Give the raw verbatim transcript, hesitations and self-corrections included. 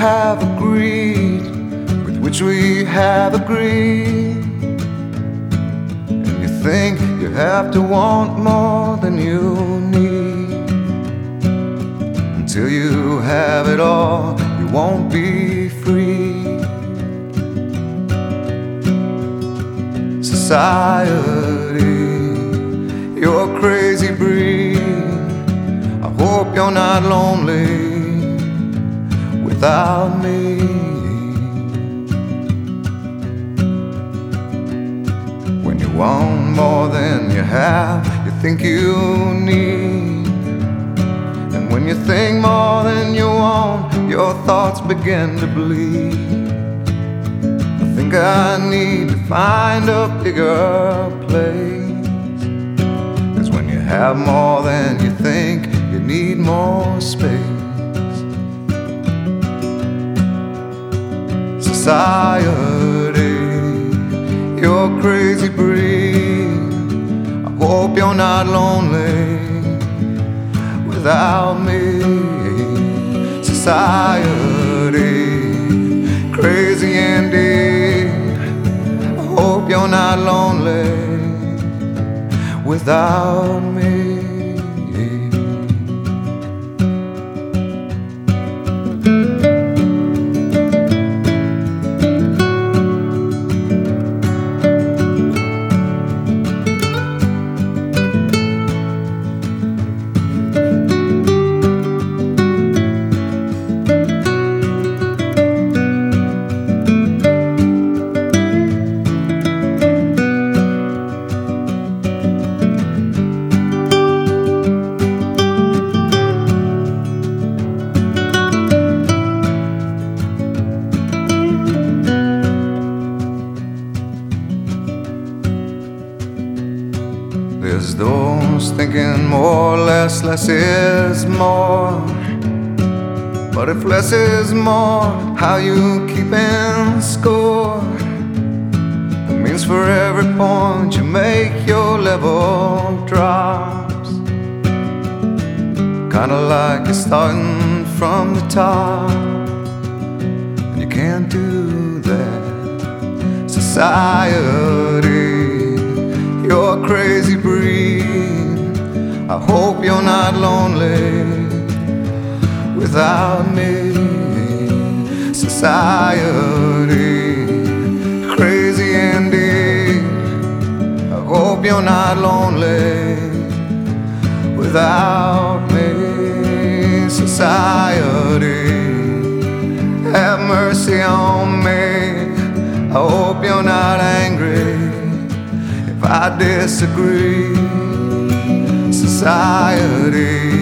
have agreed, with which we have agreed. And you think you have to want more than you need. Until you have it all, you won't be free. Society, you're a crazy breed. I hope you're not lonely without me. When you want more than you have, you think you need. And when you think more than you want, your thoughts begin to bleed. I think I need to find a bigger place. 'Cause when you have more than you think, you need more space. Society, you're a crazy breed. I hope you're not lonely without me. Society, crazy indeed. I hope you're not lonely without me. There's those thinking more or less, less is more. But if less is more, how you keeping score? It means for every point you make, your level drops. Kinda like you're starting from the top, and you can't do that. Society, you're a crazy breed. I hope you're not lonely without me. Society, crazy indeed. I hope you're not lonely without me. Society, have mercy on me. I hope you're not angry I disagree. Society,